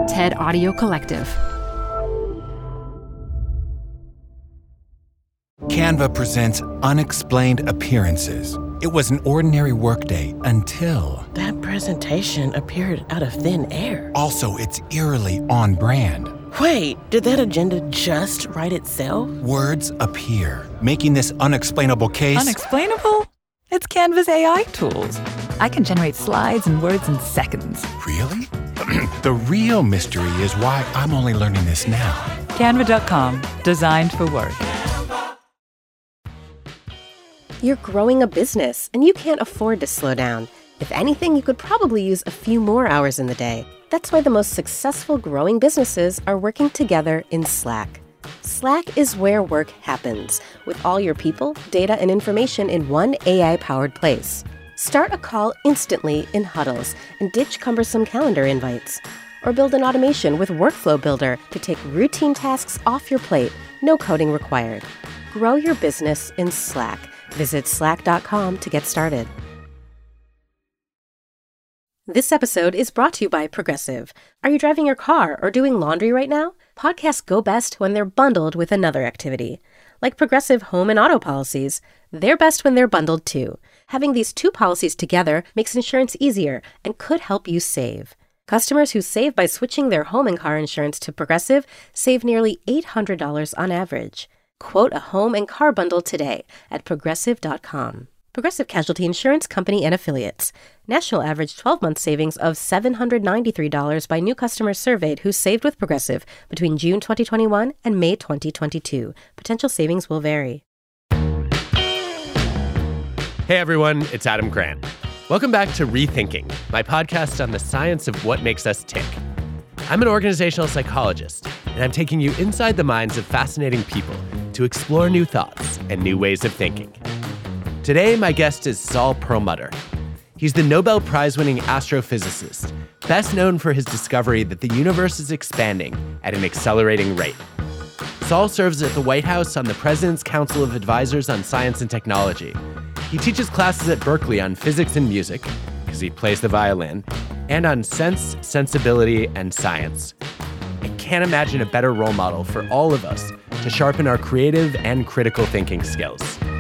TED Audio Collective. Canva presents Unexplained Appearances. It was an ordinary workday until... That presentation appeared out of thin air. Also, it's eerily on brand. Wait, did that agenda just write itself? Words appear, making this unexplainable case... Unexplainable? It's Canva's AI tools. I can generate slides and words in seconds. Really? The real mystery is why I'm only learning this now. Canva.com, designed for work. You're growing a business, and you can't afford to slow down. If anything, you could probably use a few more hours in the day. That's why the most successful growing businesses are working together in Slack. Slack is where work happens, with all your people, data, and information in one AI-powered place. Start a call instantly in huddles and ditch cumbersome calendar invites. Or build an automation with Workflow Builder to take routine tasks off your plate, no coding required. Grow your business in Slack. Visit slack.com to get started. This episode is brought to you by Progressive. Are you driving your car or doing laundry right now? Podcasts go best when they're bundled with another activity. Like Progressive home and auto policies, they're best when they're bundled too. Having these two policies together makes insurance easier and could help you save. Customers who save by switching their home and car insurance to Progressive save nearly $800 on average. Quote a home and car bundle today at Progressive.com. Progressive Casualty Insurance Company and Affiliates. National average 12-month savings of $793 by new customers surveyed who saved with Progressive between June 2021 and May 2022. Potential savings will vary. Hey everyone, it's Adam Grant. Welcome back to Rethinking, my podcast on the science of what makes us tick. I'm an organizational psychologist, and I'm taking you inside the minds of fascinating people to explore new thoughts and new ways of thinking. Today, my guest is Saul Perlmutter. He's the Nobel Prize-winning astrophysicist, best known for his discovery that the universe is expanding at an accelerating rate. Saul serves at the White House on the President's Council of Advisors on Science and Technology. He teaches classes at Berkeley on physics and music, because he plays the violin, and on sense, sensibility, and science. I can't imagine a better role model for all of us to sharpen our creative and critical thinking skills.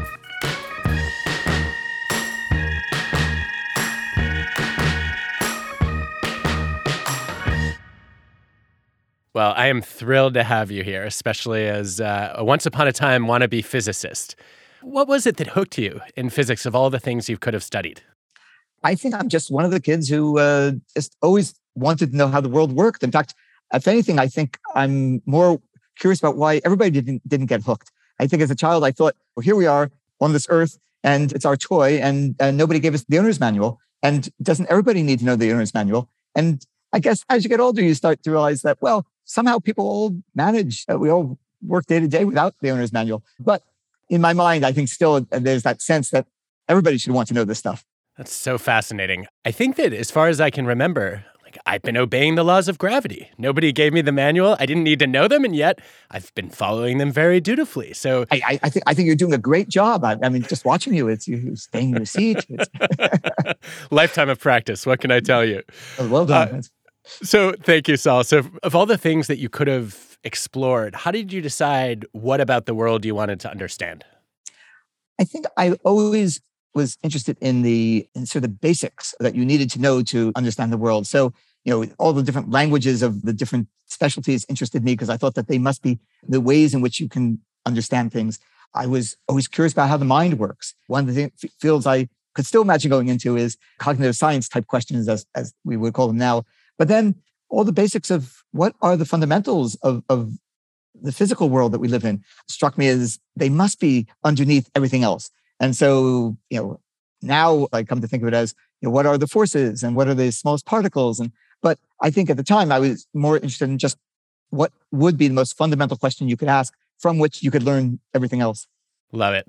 Well, I am thrilled to have you here, especially as a once-upon-a-time wannabe physicist. What was it that hooked you in physics of all the things you could have studied? I think I'm just one of the kids who just always wanted to know how the world worked. In fact, if anything, I think I'm more curious about why everybody didn't get hooked. I think as a child, I thought, well, here we are on this earth, and it's our toy, and nobody gave us the owner's manual. And doesn't everybody need to know the owner's manual? And I guess as you get older, you start to realize that, well, somehow people all manage. We all work day to day without the owner's manual. But in my mind, I think still there's that sense that everybody should want to know this stuff. That's so fascinating. I think that as far as I can remember, I've been obeying the laws of gravity. Nobody gave me the manual. I didn't need to know them, and yet I've been following them very dutifully. So I think you're doing a great job. I mean, just watching you, it's you staying in your seat. Lifetime of practice. What can I tell you? Well done. So thank you, Saul. So of all the things that you could have explored, how did you decide what about the world you wanted to understand? I think I always was interested in sort of the basics that you needed to know to understand the world. So, all the different languages of the different specialties interested me because I thought that they must be the ways in which you can understand things. I was always curious about how the mind works. One of the fields I could still imagine going into is cognitive science type questions, as we would call them now. But then all the basics of what are the fundamentals of the physical world that we live in struck me as they must be underneath everything else. And so, now I come to think of it as, what are the forces and what are the smallest particles? But I think at the time I was more interested in just what would be the most fundamental question you could ask from which you could learn everything else. Love it.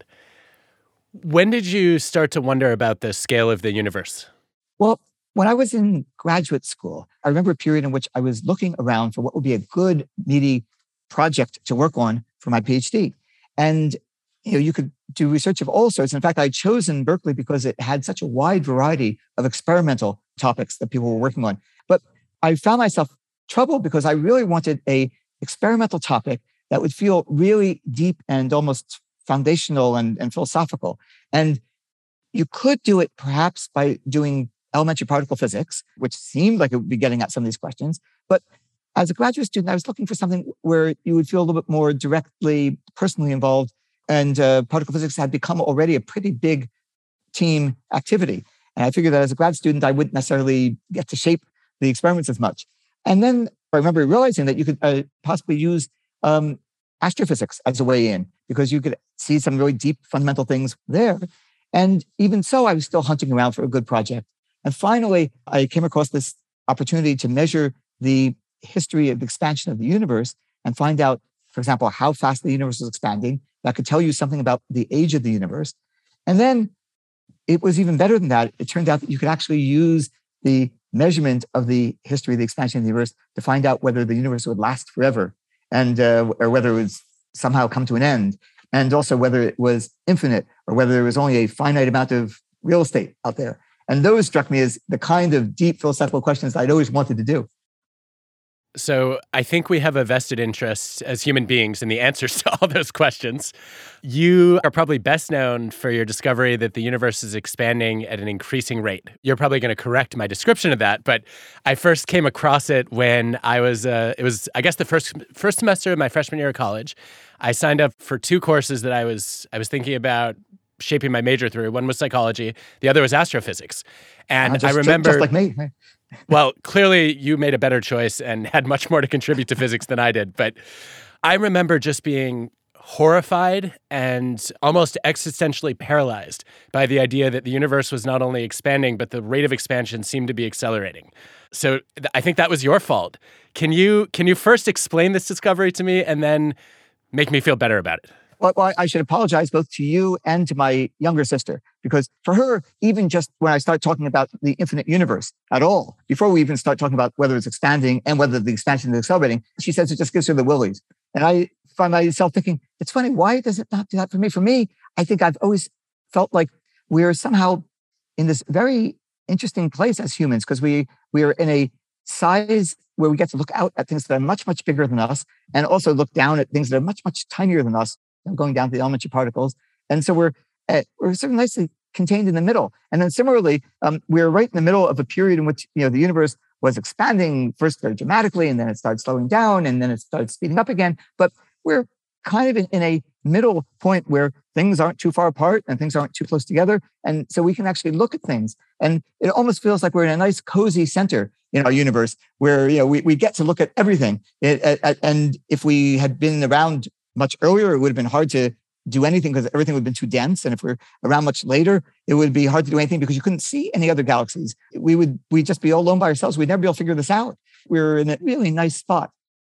When did you start to wonder about the scale of the universe? Well, when I was in graduate school, I remember a period in which I was looking around for what would be a good, meaty project to work on for my PhD. And, you could do research of all sorts. In fact, I'd chosen Berkeley because it had such a wide variety of experimental topics that people were working on. But I found myself trouble because I really wanted a experimental topic that would feel really deep and almost foundational and philosophical. And you could do it perhaps by doing elementary particle physics, which seemed like it would be getting at some of these questions. But as a graduate student, I was looking for something where you would feel a little bit more directly, personally involved. And particle physics had become already a pretty big team activity. And I figured that as a grad student, I wouldn't necessarily get to shape the experiments as much. And then I remember realizing that you could possibly use astrophysics as a way in, because you could see some really deep fundamental things there. And even so, I was still hunting around for a good project. And finally, I came across this opportunity to measure the history of expansion of the universe and find out, for example, how fast the universe was expanding. That could tell you something about the age of the universe. And then it was even better than that. It turned out that you could actually use the measurement of the history of the expansion of the universe to find out whether the universe would last forever and or whether it would somehow come to an end, and also whether it was infinite or whether there was only a finite amount of real estate out there. And those struck me as the kind of deep philosophical questions I'd always wanted to do. So I think we have a vested interest as human beings in the answers to all those questions. You are probably best known for your discovery that the universe is expanding at an increasing rate. You're probably going to correct my description of that, but I first came across it when I was, it was, I guess, the first semester of my freshman year of college. I signed up for two courses that I was thinking about shaping my major through. One was psychology. The other was astrophysics. And I remember... Just like me. Well, clearly you made a better choice and had much more to contribute to physics than I did. But I remember just being horrified and almost existentially paralyzed by the idea that the universe was not only expanding, but the rate of expansion seemed to be accelerating. So I think that was your fault. Can you first explain this discovery to me and then make me feel better about it? Well, I should apologize both to you and to my younger sister, because for her, even just when I start talking about the infinite universe at all, before we even start talking about whether it's expanding and whether the expansion is accelerating, she says it just gives her the willies. And I find myself thinking, it's funny, why does it not do that for me? For me, I think I've always felt like we're somehow in this very interesting place as humans, because we are in a size where we get to look out at things that are much, much bigger than us, and also look down at things that are much, much tinier than us, going down to the elementary particles. And so we're sort of nicely contained in the middle. And then similarly, we're right in the middle of a period in which, the universe was expanding first very dramatically, and then it started slowing down, and then it started speeding up again. But we're kind of in a middle point where things aren't too far apart and things aren't too close together. And so we can actually look at things. And it almost feels like we're in a nice, cozy center in our universe where, we get to look at everything. And if we had been around much earlier, it would have been hard to do anything because everything would have been too dense. And if we're around much later, it would be hard to do anything because you couldn't see any other galaxies. We'd just be all alone by ourselves. We'd never be able to figure this out. We're in a really nice spot.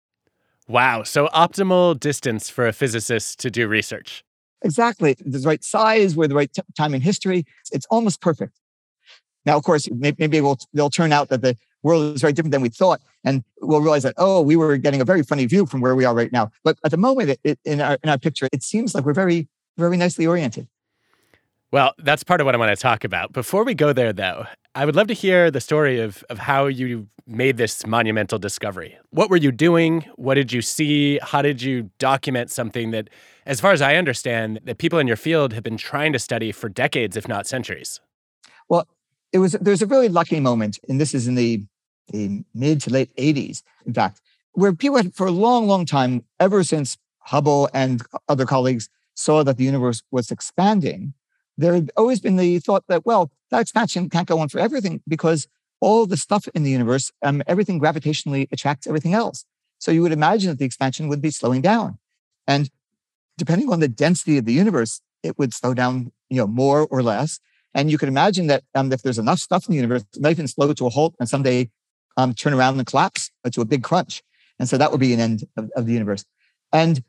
Wow. So optimal distance for a physicist to do research. Exactly. The right size, we're the right time in history. It's almost perfect. Now, of course, maybe they'll turn out that the world is very different than we thought. And we'll realize that, we were getting a very funny view from where we are right now. But at the moment, in our picture, it seems like we're very, very nicely oriented. Well, that's part of what I want to talk about. Before we go there, though, I would love to hear the story of how you made this monumental discovery. What were you doing? What did you see? How did you document something that, as far as I understand, that people in your field have been trying to study for decades, if not centuries? Well, there's a really lucky moment, and this is in the mid to late 80s, in fact, where people had for a long, long time, ever since Hubble and other colleagues saw that the universe was expanding, there had always been the thought that, that expansion can't go on for everything because all the stuff in the universe, everything gravitationally attracts everything else. So you would imagine that the expansion would be slowing down. And depending on the density of the universe, it would slow down, more or less. And you could imagine that if there's enough stuff in the universe, it might even slow to a halt and someday turn around and collapse to a big crunch. And so that would be an end of the universe. And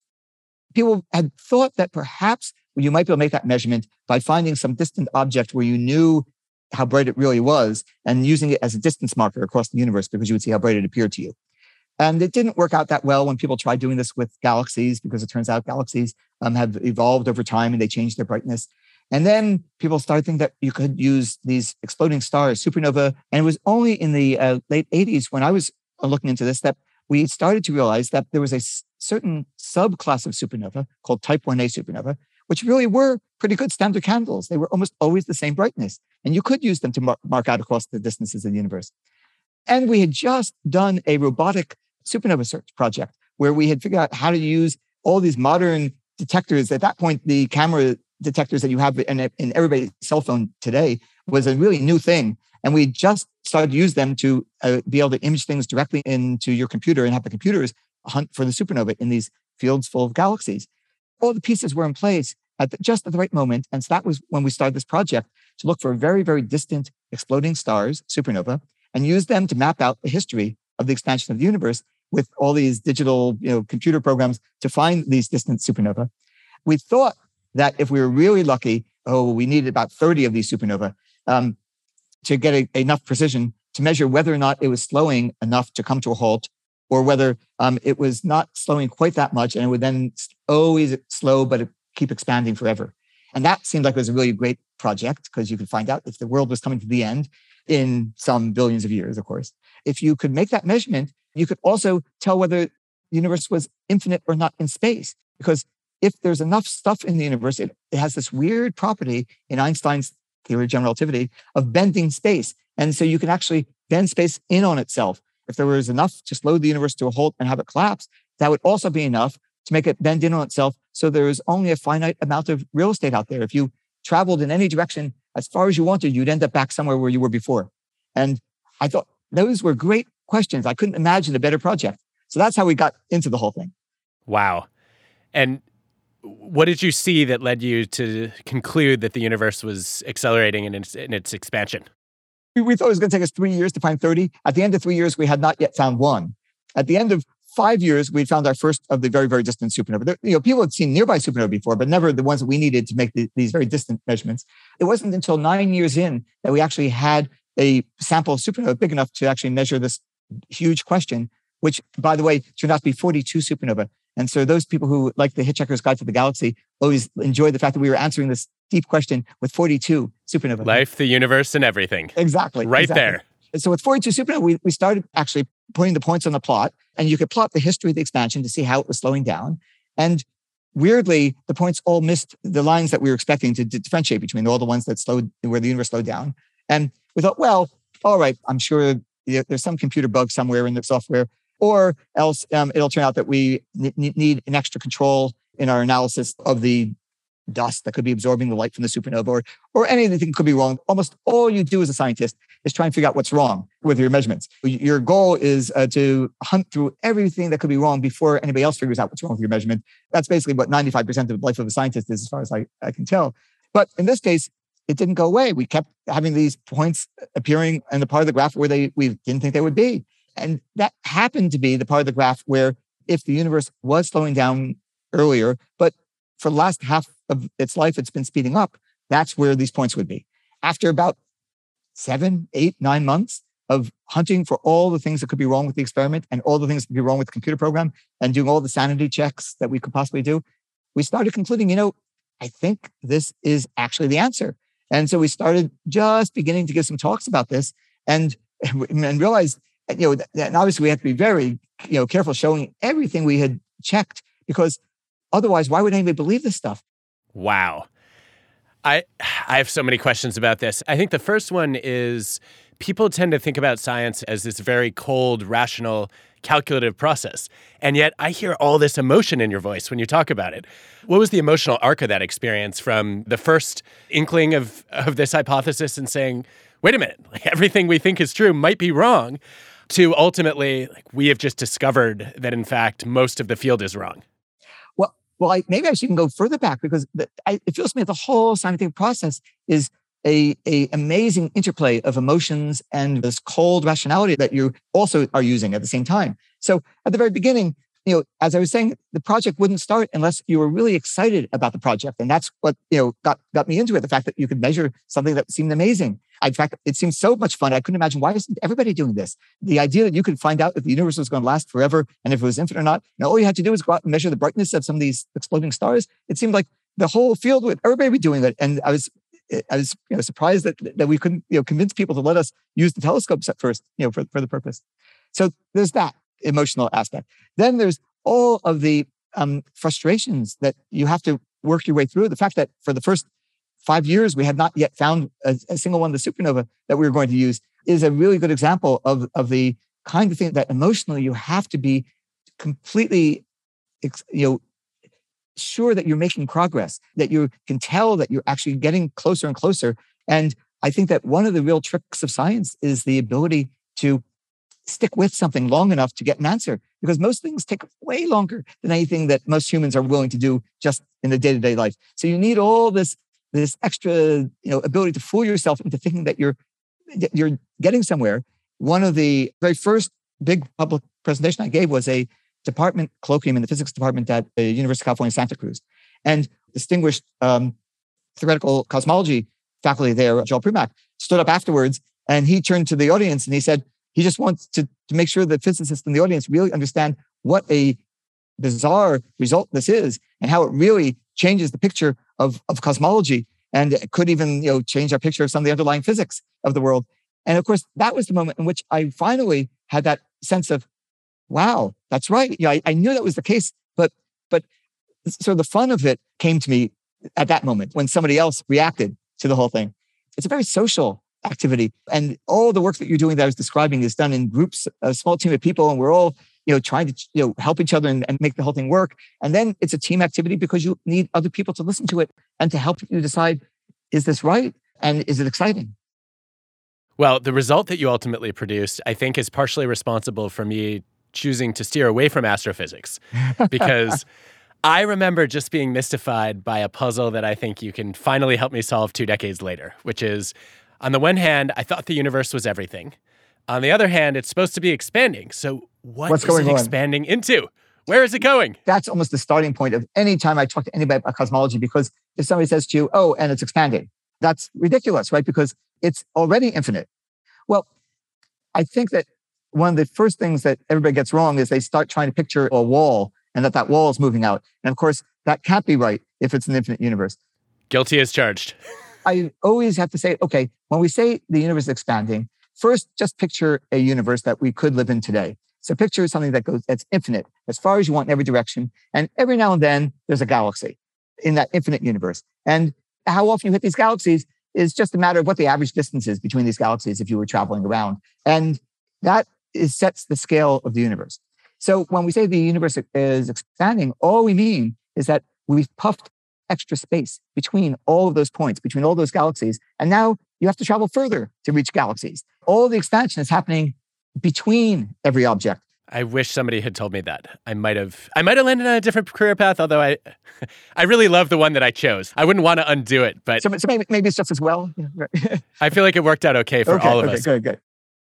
people had thought that perhaps you might be able to make that measurement by finding some distant object where you knew how bright it really was and using it as a distance marker across the universe because you would see how bright it appeared to you. And it didn't work out that well when people tried doing this with galaxies, because it turns out galaxies have evolved over time and they changed their brightness. And then people started thinking that you could use these exploding stars, supernova. And it was only in the late 80s when I was looking into this that we started to realize that there was a certain subclass of supernova called type 1a supernova, which really were pretty good standard candles. They were almost always the same brightness, and you could use them to mark out across the distances of the universe. And we had just done a robotic supernova search project where we had figured out how to use all these modern detectors. At that point, the camera detectors that you have in everybody's cell phone today was a really new thing. And we just started to use them to be able to image things directly into your computer and have the computers hunt for the supernova in these fields full of galaxies. All the pieces were in place just at the right moment. And so that was when we started this project to look for very, very distant exploding stars, supernova, and use them to map out the history of the expansion of the universe with all these digital, computer programs to find these distant supernova. We thought that if we were really lucky, we needed about 30 of these supernova to get enough precision to measure whether or not it was slowing enough to come to a halt, or whether it was not slowing quite that much and it would then always slow, but keep expanding forever. And that seemed like it was a really great project because you could find out if the world was coming to the end in some billions of years, of course. If you could make that measurement, you could also tell whether the universe was infinite or not in space. Because if there's enough stuff in the universe, it has this weird property in Einstein's theory of general relativity of bending space. And so you can actually bend space in on itself. If there was enough to slow the universe to a halt and have it collapse, that would also be enough to make it bend in on itself. So there is only a finite amount of real estate out there. If you traveled in any direction as far as you wanted, you'd end up back somewhere where you were before. And I thought those were great questions. I couldn't imagine a better project. So that's how we got into the whole thing. Wow. And what did you see that led you to conclude that the universe was accelerating in its expansion? We thought it was going to take us 3 years to find 30. At the end of 3 years, we had not yet found one. At the end of 5 years, we found our first of the very, very distant supernova. People had seen nearby supernova before, but never the ones that we needed to make these very distant measurements. It wasn't until 9 years in that we actually had a sample of supernova big enough to actually measure this huge question, which, by the way, turned out to be 42 supernova. And so those people who like the Hitchhiker's Guide to the Galaxy always enjoyed the fact that we were answering this deep question with 42 supernova. Life, the universe, and everything. Exactly. Right there. So with 42 supernova, we started actually putting the points on the plot, and you could plot the history of the expansion to see how it was slowing down. And weirdly, the points all missed the lines that we were expecting to differentiate between all the ones that slowed, where the universe slowed down. And we thought, well, all right, I'm sure there's some computer bug somewhere in the software, or else it'll turn out that we need an extra control in our analysis of the dust that could be absorbing the light from the supernova, or anything could be wrong. Almost all you do as a scientist is try and figure out what's wrong with your measurements. Your goal is to hunt through everything that could be wrong before anybody else figures out what's wrong with your measurement. That's basically what 95% of the life of a scientist is, as far as I can tell. But in this case, it didn't go away. We kept having these points appearing in the part of the graph where we didn't think they would be. And that happened to be the part of the graph where if the universe was slowing down earlier, but for the last half of its life, it's been speeding up, that's where these points would be. After about 7, 8, 9 months of hunting for all the things that could be wrong with the experiment and all the things that could be wrong with the computer program and doing all the sanity checks that we could possibly do, we started concluding, I think this is actually the answer. And so we started just beginning to give some talks about this and realized, and obviously we have to be very, careful showing everything we had checked, because otherwise, why would anybody believe this stuff? Wow. I have so many questions about this. I think the first one is people tend to think about science as this very cold, rational, calculative process. And yet I hear all this emotion in your voice when you talk about it. What was the emotional arc of that experience from the first inkling of this hypothesis and saying, wait a minute, everything we think is true might be wrong, to ultimately, we have just discovered that, in fact, most of the field is wrong? Well, maybe I should even go further back, because it feels to me that the whole scientific process is a amazing interplay of emotions and this cold rationality that you also are using at the same time. So at the very beginning, as I was saying, the project wouldn't start unless you were really excited about the project. And that's what, got me into it. The fact that you could measure something that seemed amazing. In fact, it seemed so much fun. I couldn't imagine, why isn't everybody doing this? The idea that you could find out if the universe was going to last forever and if it was infinite or not. All you had to do was go out and measure the brightness of some of these exploding stars. It seemed like the whole field would, everybody would be doing it. And I was surprised that we couldn't, convince people to let us use the telescopes at first, for the purpose. So there's that emotional aspect. Then there's all of the frustrations that you have to work your way through. The fact that for the first 5 years, we had not yet found a single one of the supernova that we were going to use is a really good example of the kind of thing that emotionally you have to be completely, sure that you're making progress, that you can tell that you're actually getting closer and closer. And I think that one of the real tricks of science is the ability to stick with something long enough to get an answer, because most things take way longer than anything that most humans are willing to do just in the day-to-day life. So you need all this extra, ability to fool yourself into thinking that you're getting somewhere. One of the very first big public presentation I gave was a department colloquium in the physics department at the University of California, Santa Cruz. And distinguished theoretical cosmology faculty there, Joel Primack, stood up afterwards and he turned to the audience and he said, he just wants to make sure that physicists in the audience really understand what a bizarre result this is and how it really changes the picture of cosmology. And it could even, change our picture of some of the underlying physics of the world. And of course, that was the moment in which I finally had that sense of, wow, that's right. I knew that was the case, but so the fun of it came to me at that moment when somebody else reacted to the whole thing. It's a very social activity. And all the work that you're doing that I was describing is done in groups, a small team of people, and we're all, trying to, help each other and make the whole thing work. And then it's a team activity because you need other people to listen to it and to help you decide, is this right? And is it exciting? Well, the result that you ultimately produced, I think, is partially responsible for me choosing to steer away from astrophysics, because I remember just being mystified by a puzzle that I think you can finally help me solve 2 decades later, which is, on the one hand, I thought the universe was everything. On the other hand, it's supposed to be expanding. So what's it expanding into? Where is it going? That's almost the starting point of any time I talk to anybody about cosmology, because if somebody says to you, oh, and it's expanding, that's ridiculous, right? Because it's already infinite. Well, I think that one of the first things that everybody gets wrong is they start trying to picture a wall and that wall is moving out. And of course, that can't be right if it's an infinite universe. Guilty as charged. I always have to say, okay, when we say the universe is expanding, first, just picture a universe that we could live in today. So picture something that's infinite, as far as you want in every direction. And every now and then, there's a galaxy in that infinite universe. And how often you hit these galaxies is just a matter of what the average distance is between these galaxies if you were traveling around. And that sets the scale of the universe. So when we say the universe is expanding, all we mean is that we've puffed extra space between all of those points, between all those galaxies. And now you have to travel further to reach galaxies. All the expansion is happening between every object. I wish somebody had told me that. I might have landed on a different career path, although I really love the one that I chose. I wouldn't want to undo it, but so maybe it's just as well. Yeah, right. I feel like it worked out okay for all of us. Good.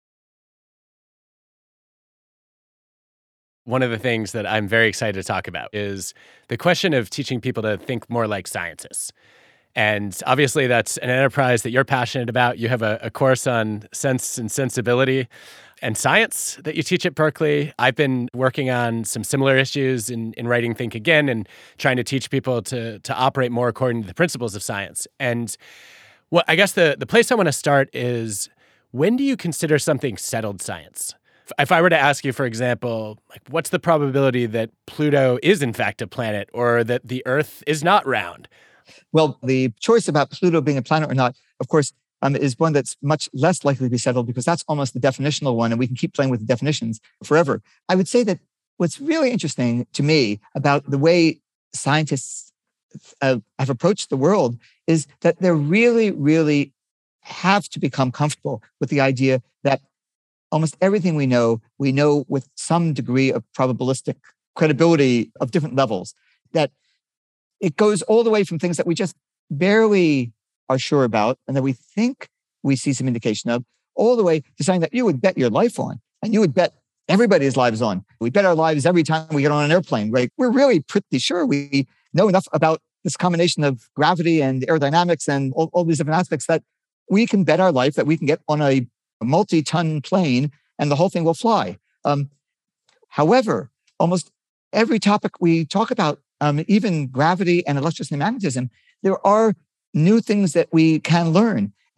One of the things that I'm very excited to talk about is the question of teaching people to think more like scientists. And obviously, that's an enterprise that you're passionate about. You have a course on sense and sensibility and science that you teach at Berkeley. I've been working on some similar issues in writing Think Again and trying to teach people to operate more according to the principles of science. And I guess the place I want to start is, when do you consider something settled science? If I were to ask you, for example, what's the probability that Pluto is in fact a planet, or that the Earth is not round? Well, the choice about Pluto being a planet or not, of course, is one that's much less likely to be settled, because that's almost the definitional one, and we can keep playing with the definitions forever. I would say that what's really interesting to me about the way scientists have approached the world is that they really, really have to become comfortable with the idea that almost everything we know with some degree of probabilistic credibility of different levels, that it goes all the way from things that we just barely are sure about and that we think we see some indication of, all the way to something that you would bet your life on, and you would bet everybody's lives on. We bet our lives every time we get on an airplane, right? We're really pretty sure we know enough about this combination of gravity and aerodynamics and all these different aspects that we can bet our life that we can get on a multi-ton plane and the whole thing will fly. However, almost every topic we talk about, even gravity and electricity and magnetism, there are new things that we can learn.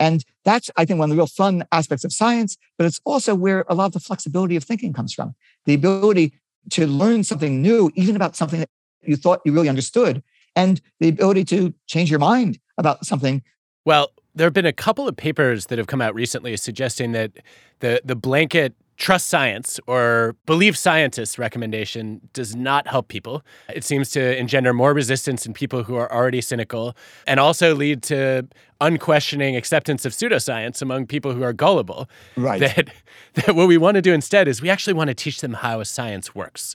And that's, I think, one of the real fun aspects of science, but it's also where a lot of the flexibility of thinking comes from. The ability to learn something new, even about something that you thought you really understood, and the ability to change your mind about something. Well, there have been a couple of papers that have come out recently suggesting that the blanket trust science or believe scientists recommendation does not help people. It seems to engender more resistance in people who are already cynical and also lead to unquestioning acceptance of pseudoscience among people who are gullible. Right. That what we want to do instead is we actually want to teach them how science works.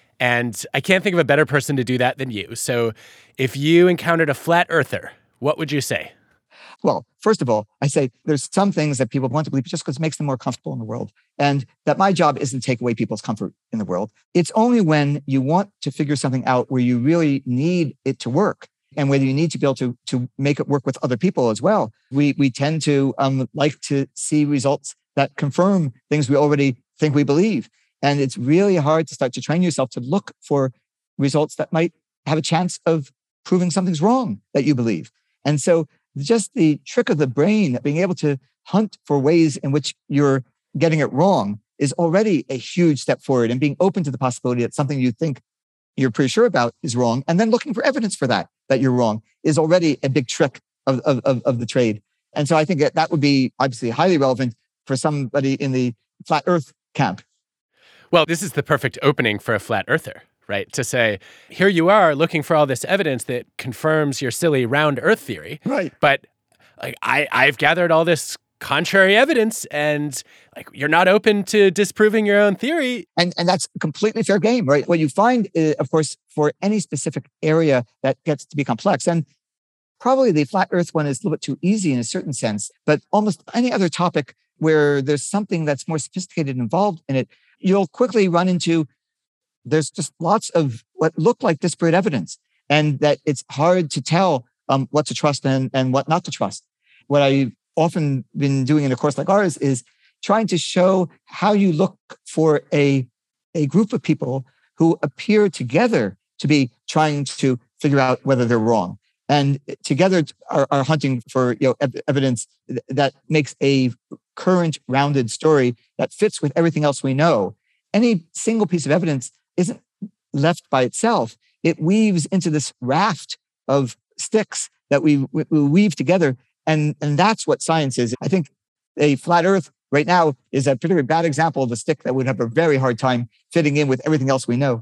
And I can't think of a better person to do that than you. So if you encountered a flat earther, what would you say? Well, first of all, I say there's some things that people want to believe just because it makes them more comfortable in the world. And that my job isn't to take away people's comfort in the world. It's only when you want to figure something out where you really need it to work and whether you need to be able to make it work with other people as well. We tend to like to see results that confirm things we already think we believe. And it's really hard to start to train yourself to look for results that might have a chance of proving something's wrong that you believe. And so just the trick of the brain, being able to hunt for ways in which you're getting it wrong is already a huge step forward, and being open to the possibility that something you think you're pretty sure about is wrong, and then looking for evidence for that you're wrong is already a big trick of the trade. And so I think that would be obviously highly relevant for somebody in the flat earth camp. Well, this is the perfect opening for a flat earther, right? To say, here you are looking for all this evidence that confirms your silly round earth theory. Right. But like, I've gathered all this contrary evidence and like you're not open to disproving your own theory. And that's completely fair game, right? What you find, of course, for any specific area that gets to be complex, and probably the flat earth one is a little bit too easy in a certain sense, but almost any other topic where there's something that's more sophisticated involved in it, you'll quickly run into there's just lots of what look like disparate evidence, and that it's hard to tell what to trust and what not to trust. What I've often been doing in a course like ours is trying to show how you look for a group of people who appear together to be trying to figure out whether they're wrong, and together are hunting for evidence that makes a current, rounded story that fits with everything else we know. Any single piece of evidence isn't left by itself. It weaves into this raft of sticks that we weave together. And that's what science is. I think a flat earth right now is a particularly bad example of a stick that would have a very hard time fitting in with everything else we know.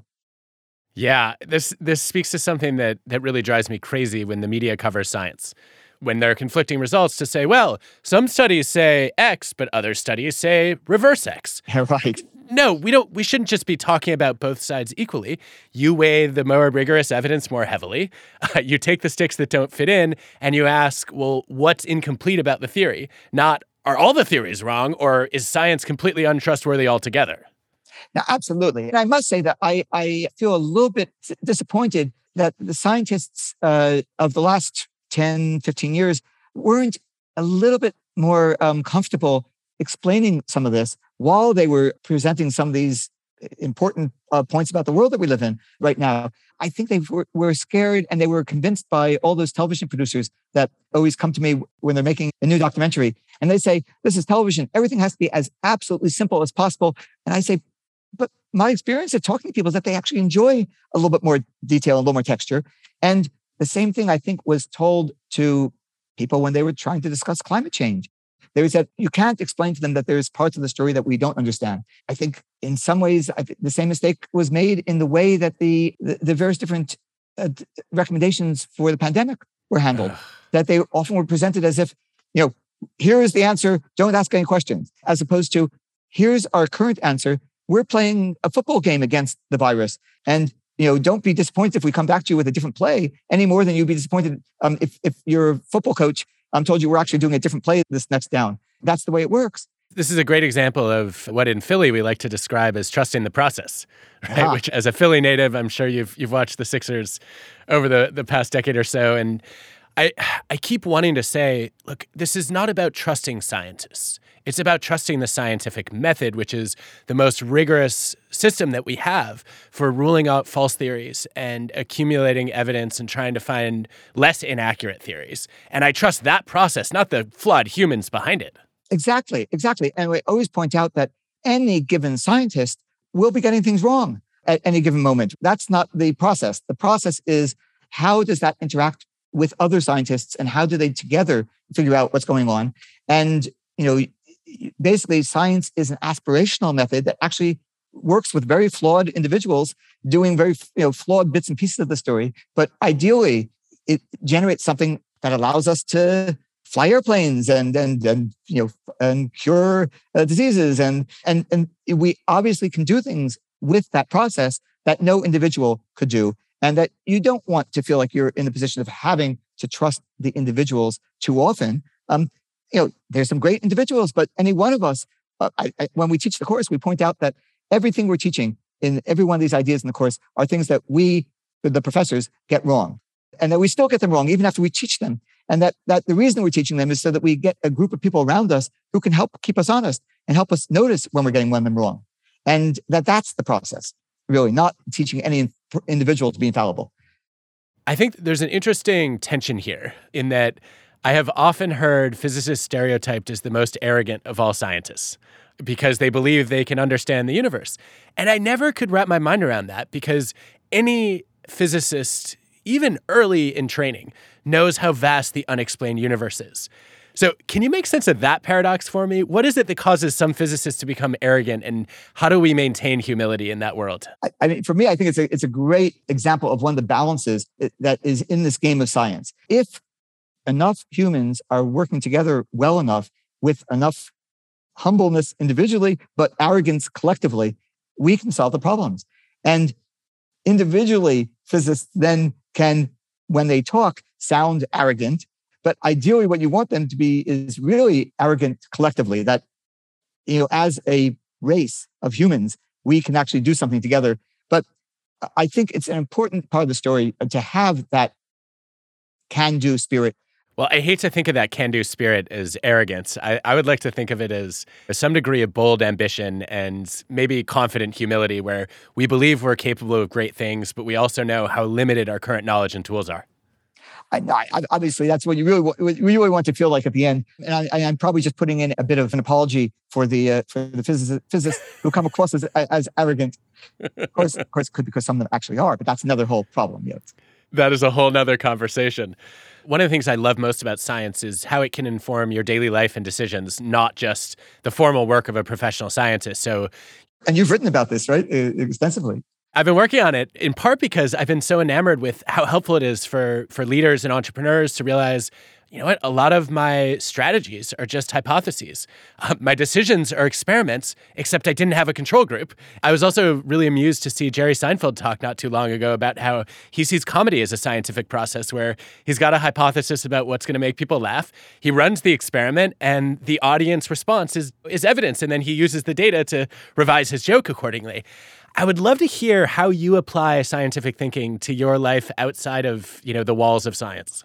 Yeah, this speaks to something that really drives me crazy when the media covers science. When there are conflicting results to say, well, some studies say X, but other studies say reverse X. Right. No, we shouldn't just be talking about both sides equally. You weigh the more rigorous evidence more heavily. You take the sticks that don't fit in and you ask, well, what's incomplete about the theory? Not, are all the theories wrong, or is science completely untrustworthy altogether? Now, absolutely. And I must say that I feel a little bit disappointed that the scientists of the last 10, 15 years weren't a little bit more comfortable explaining some of this while they were presenting some of these important points about the world that we live in right now. I think they were scared, and they were convinced by all those television producers that always come to me when they're making a new documentary. And they say, this is television. Everything has to be as absolutely simple as possible. And I say, but my experience of talking to people is that they actually enjoy a little bit more detail, a little more texture. And the same thing, I think, was told to people when they were trying to discuss climate change. They said, you can't explain to them that there's parts of the story that we don't understand. I think in some ways, the same mistake was made in the way that the various different recommendations for the pandemic were handled, that they often were presented as if, here is the answer, don't ask any questions, as opposed to, here's our current answer. We're playing a football game against the virus. And don't be disappointed if we come back to you with a different play any more than you'd be disappointed if your football coach told you we're actually doing a different play this next down. That's the way it works. This is a great example of what in Philly we like to describe as trusting the process, right? Which, as a Philly native, I'm sure you've watched the Sixers over the past decade or so. And I keep wanting to say, look, this is not about trusting scientists. It's about trusting the scientific method, which is the most rigorous system that we have for ruling out false theories and accumulating evidence and trying to find less inaccurate theories. And I trust that process, not the flawed humans behind it. Exactly. And we always point out that any given scientist will be getting things wrong at any given moment. That's not the process. The process is, how does that interact with other scientists, and how do they together figure out what's going on? And, basically science is an aspirational method that actually works with very flawed individuals doing very, flawed bits and pieces of the story. But ideally, it generates something that allows us to fly airplanes and cure diseases. And we obviously can do things with that process that no individual could do. And that you don't want to feel like you're in the position of having to trust the individuals too often. There's some great individuals, but any one of us, when we teach the course, we point out that everything we're teaching in every one of these ideas in the course are things that we, the professors, get wrong. And that we still get them wrong even after we teach them. And that the reason we're teaching them is so that we get a group of people around us who can help keep us honest and help us notice when we're getting one of them wrong. And that's the process, really, not teaching any individual to be infallible. I think there's an interesting tension here in that I have often heard physicists stereotyped as the most arrogant of all scientists because they believe they can understand the universe. And I never could wrap my mind around that, because any physicist, even early in training, knows how vast the unexplained universe is. So can you make sense of that paradox for me? What is it that causes some physicists to become arrogant, and how do we maintain humility in that world? I mean, for me, I think it's a great example of one of the balances that is in this game of science. If enough humans are working together well enough with enough humbleness individually, but arrogance collectively, we can solve the problems. And individually, physicists then can, when they talk, sound arrogant. But ideally, what you want them to be is really arrogant collectively, that, as a race of humans, we can actually do something together. But I think it's an important part of the story to have that can-do spirit. Well, I hate to think of that can-do spirit as arrogance. I would like to think of it as some degree of bold ambition and maybe confident humility, where we believe we're capable of great things, but we also know how limited our current knowledge and tools are. Obviously, that's what you really want to feel like at the end. And I'm probably just putting in a bit of an apology for the physicists who come across as arrogant. Of course, it could be because some of them actually are, but that's another whole problem. That is a whole nother conversation. One of the things I love most about science is how it can inform your daily life and decisions, not just the formal work of a professional scientist. And you've written about this, right? Extensively. I've been working on it in part because I've been so enamored with how helpful it is for leaders and entrepreneurs to realize, a lot of my strategies are just hypotheses. My decisions are experiments, except I didn't have a control group. I was also really amused to see Jerry Seinfeld talk not too long ago about how he sees comedy as a scientific process where he's got a hypothesis about what's going to make people laugh. He runs the experiment, and the audience response is evidence, and then he uses the data to revise his joke accordingly. I would love to hear how you apply scientific thinking to your life outside of, the walls of science.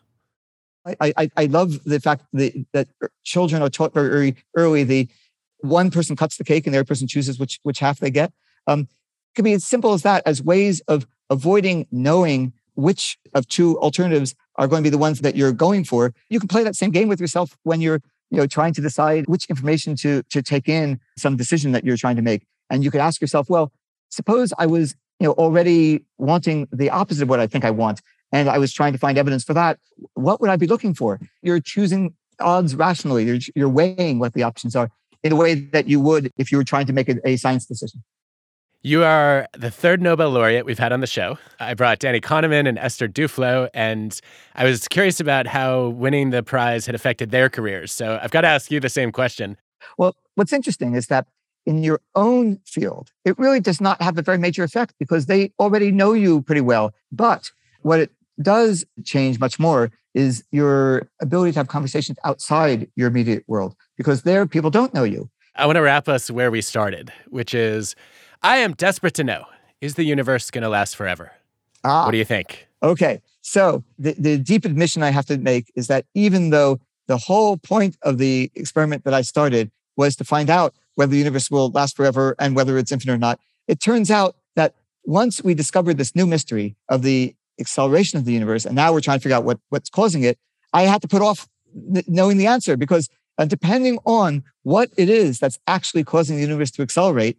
I love the fact that children are taught very early, the one person cuts the cake and the other person chooses which half they get. It could be as simple as that, as ways of avoiding knowing which of two alternatives are going to be the ones that you're going for. You can play that same game with yourself when you're trying to decide which information to take in some decision that you're trying to make. And you could ask yourself, well, suppose I was already wanting the opposite of what I think I want, and I was trying to find evidence for that. What would I be looking for? You're choosing odds rationally. You're weighing what the options are in a way that you would if you were trying to make a science decision. You are the third Nobel laureate we've had on the show. I brought Danny Kahneman and Esther Duflo, and I was curious about how winning the prize had affected their careers. So I've got to ask you the same question. Well, what's interesting is that in your own field, it really does not have a very major effect because they already know you pretty well. But what it does change much more is your ability to have conversations outside your immediate world, because there people don't know you. I want to wrap us where we started, which is, I am desperate to know, is the universe going to last forever? What do you think? Okay. So the deep admission I have to make is that even though the whole point of the experiment that I started was to find out whether the universe will last forever and whether it's infinite or not, it turns out that once we discovered this new mystery of the acceleration of the universe, and now we're trying to figure out what's causing it, I had to put off knowing the answer because depending on what it is that's actually causing the universe to accelerate,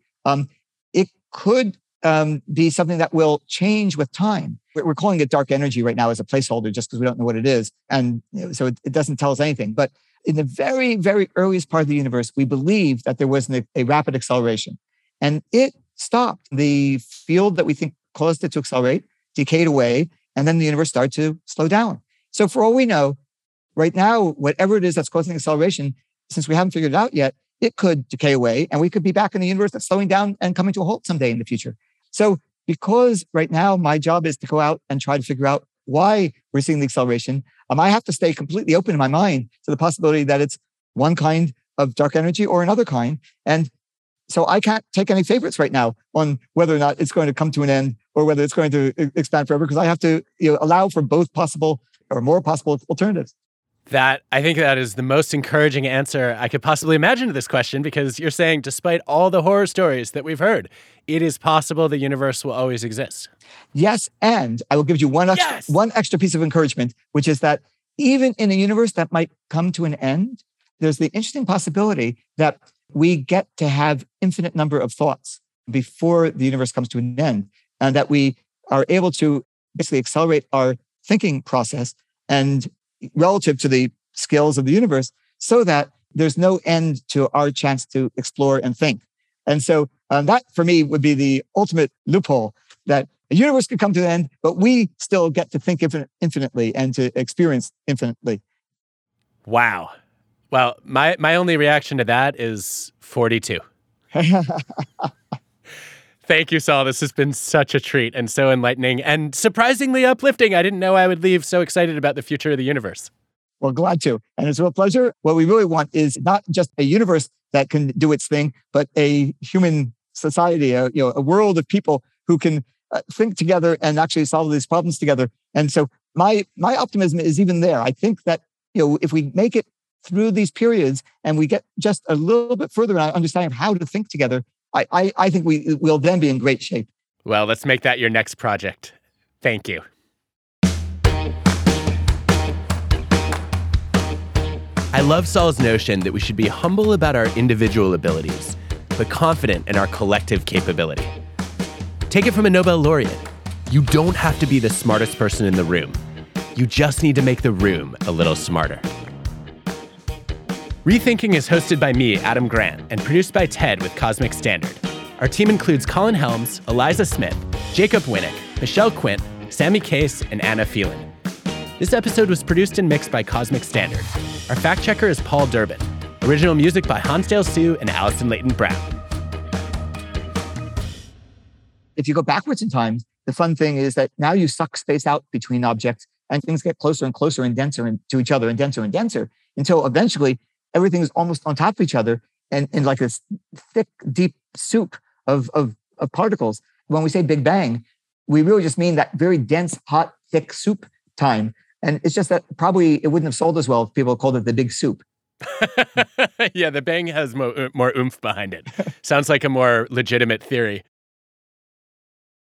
it could be something that will change with time. We're calling it dark energy right now as a placeholder just because we don't know what it is. And so it doesn't tell us anything. But in the very, very earliest part of the universe, we believed that there was a rapid acceleration. And it stopped. The field that we think caused it to accelerate decayed away, and then the universe started to slow down. So for all we know, right now, whatever it is that's causing acceleration, since we haven't figured it out yet, it could decay away, and we could be back in a universe that's slowing down and coming to a halt someday in the future. So because right now my job is to go out and try to figure out why we're seeing the acceleration, I have to stay completely open in my mind to the possibility that it's one kind of dark energy or another kind. And so I can't take any favorites right now on whether or not it's going to come to an end or whether it's going to expand forever, because I have to allow for both possible or more possible alternatives. I think that is the most encouraging answer I could possibly imagine to this question, because you're saying, despite all the horror stories that we've heard, it is possible the universe will always exist. Yes, and I will give you one extra piece of encouragement, which is that even in a universe that might come to an end, there's the interesting possibility that we get to have infinite number of thoughts before the universe comes to an end, and that we are able to basically accelerate our thinking process and relative to the scales of the universe, so that there's no end to our chance to explore and think. And so that for me would be the ultimate loophole, that a universe could come to an end, but we still get to think infinitely and to experience infinitely. Wow. Well, my only reaction to that is 42. Thank you, Saul. This has been such a treat and so enlightening and surprisingly uplifting. I didn't know I would leave so excited about the future of the universe. Well, glad to. And it's a real pleasure. What we really want is not just a universe that can do its thing, but a human society, a world of people who can think together and actually solve these problems together. And so my optimism is even there. I think that, if we make it through these periods and we get just a little bit further in our understanding of how to think together, I think we will then be in great shape. Well, let's make that your next project. Thank you. I love Saul's notion that we should be humble about our individual abilities, but confident in our collective capability. Take it from a Nobel laureate. You don't have to be the smartest person in the room. You just need to make the room a little smarter. Rethinking is hosted by me, Adam Grant, and produced by Ted with Cosmic Standard. Our team includes Colin Helms, Eliza Smith, Jacob Winnick, Michelle Quint, Sammy Case, and Anna Phelan. This episode was produced and mixed by Cosmic Standard. Our fact checker is Paul Durbin. Original music by Hansdale Sue and Allison Leighton Brown. If you go backwards in time, the fun thing is that now you suck space out between objects and things get closer and closer and denser to each other and denser until eventually everything is almost on top of each other and in like this thick, deep soup of particles. When we say Big Bang, we really just mean that very dense, hot, thick soup time. And it's just that probably it wouldn't have sold as well if people called it the Big Soup. Yeah, the bang has more oomph behind it. Sounds like a more legitimate theory.